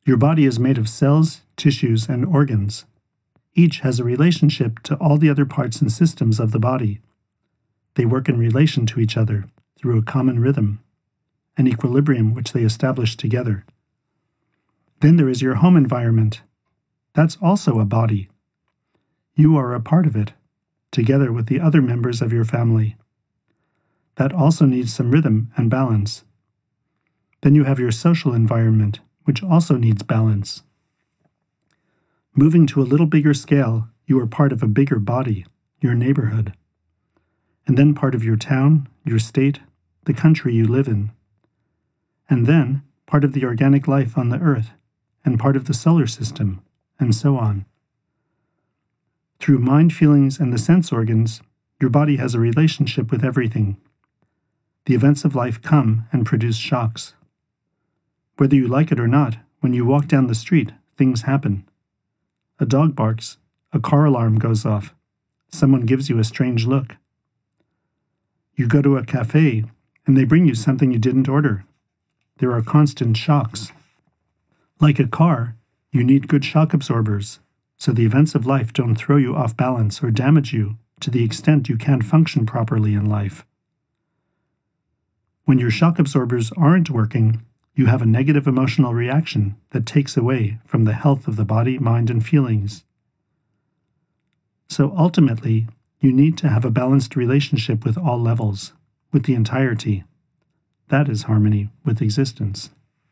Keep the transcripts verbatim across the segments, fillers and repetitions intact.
Your body is made of cells, tissues, and organs. Each has a relationship to all the other parts and systems of the body. They work in relation to each other through a common rhythm, an equilibrium which they establish together. Then there is your home environment. That's also a body. You are a part of it, together with the other members of your family. That also needs some rhythm and balance. Then you have your social environment, which also needs balance. Moving to a little bigger scale, you are part of a bigger body, your neighborhood, and then part of your town, your state, the country you live in, and then part of the organic life on the earth, and part of the solar system, and so on. Through mind, feelings, and the sense organs, your body has a relationship with everything. The events of life come and produce shocks. Whether you like it or not, when you walk down the street, things happen. A dog barks, a car alarm goes off, someone gives you a strange look. You go to a cafe, and they bring you something you didn't order. There are constant shocks. Like a car, you need good shock absorbers, so the events of life don't throw you off balance or damage you to the extent you can't function properly in life. When your shock absorbers aren't working, you have a negative emotional reaction that takes away from the health of the body, mind, and feelings. So ultimately, you need to have a balanced relationship with all levels, with the entirety. That is harmony with existence.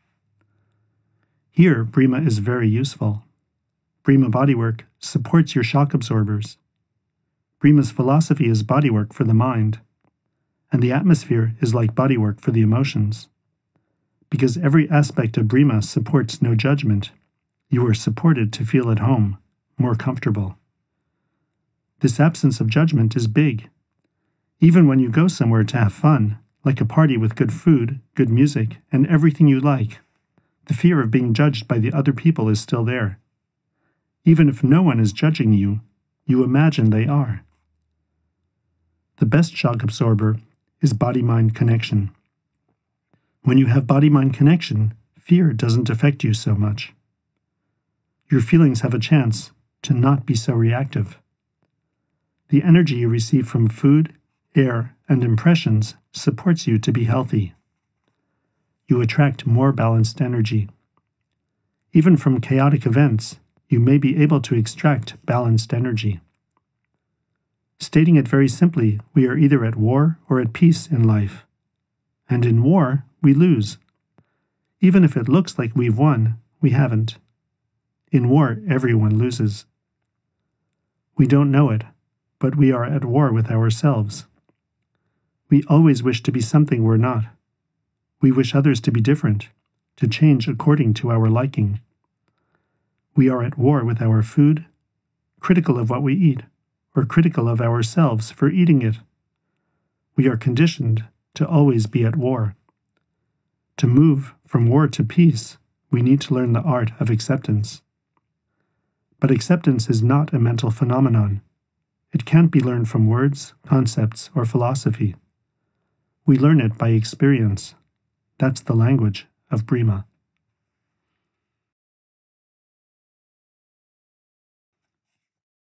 Here, Brima is very useful. Brima Bodywork supports your shock absorbers. Brima's philosophy is bodywork for the mind, and the atmosphere is like bodywork for the emotions. Because every aspect of Brima supports no judgment, you are supported to feel at home, more comfortable. This absence of judgment is big. Even when you go somewhere to have fun, like a party with good food, good music, and everything you like, the fear of being judged by the other people is still there. Even if no one is judging you, you imagine they are. The best shock absorber is body-mind connection. When you have body-mind connection, fear doesn't affect you so much. Your feelings have a chance to not be so reactive. The energy you receive from food, air, and impressions supports you to be healthy. You attract more balanced energy. Even from chaotic events, you may be able to extract balanced energy. Stating it very simply, we are either at war or at peace in life. And in war, we lose. Even if it looks like we've won, we haven't. In war, everyone loses. We don't know it, but we are at war with ourselves. We always wish to be something we're not. We wish others to be different, to change according to our liking. We are at war with our food, critical of what we eat, or critical of ourselves for eating it. We are conditioned to always be at war. To move from war to peace, we need to learn the art of acceptance. But acceptance is not a mental phenomenon. It can't be learned from words, concepts, or philosophy. We learn it by experience. That's the language of Brima.